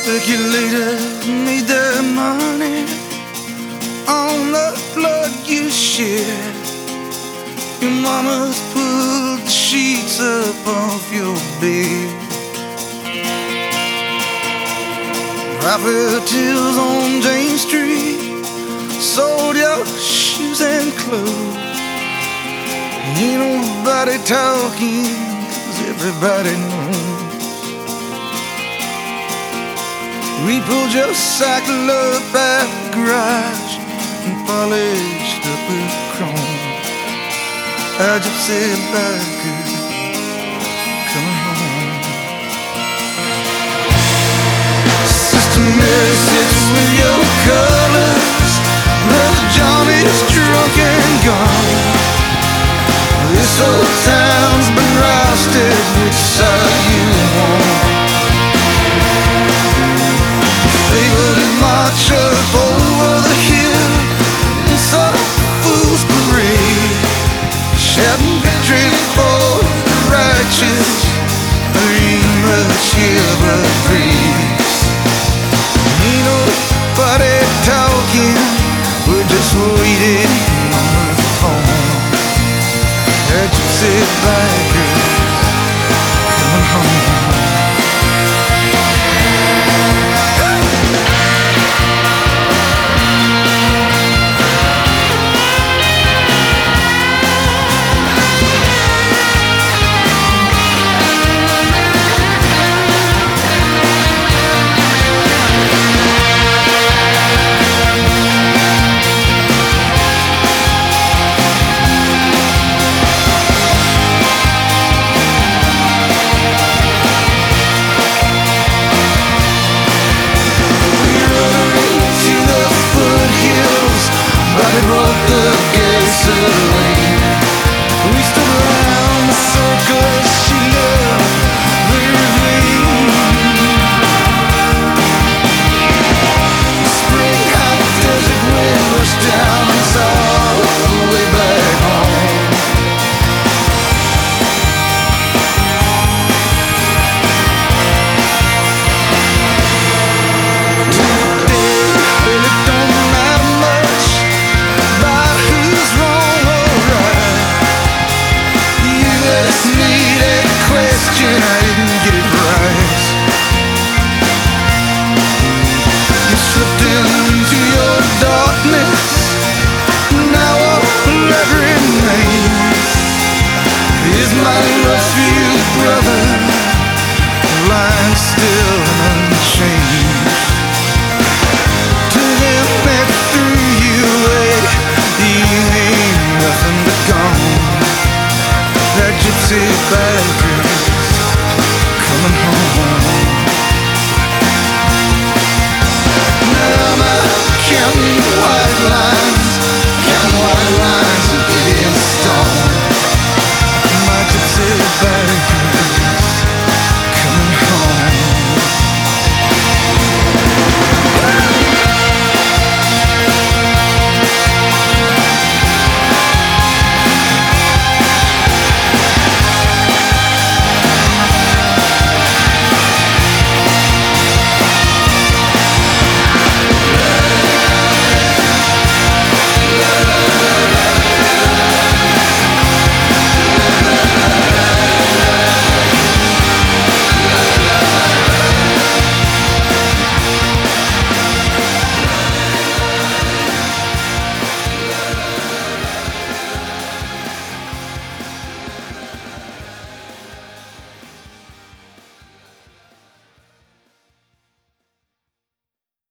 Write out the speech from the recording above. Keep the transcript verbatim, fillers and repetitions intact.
Speculators made their money on the blood you shed. Your mama's pulled the sheets up off your bed. Properties on Jane Street sold your shoes and clothes. Ain't nobody talking, 'cause everybody knows. We pulled your cycle up at the garage and polished up with chrome. I just said biker coming home. Sister Mary sits with your colors. Brother John is drunk and gone. This old town's been rousted with side.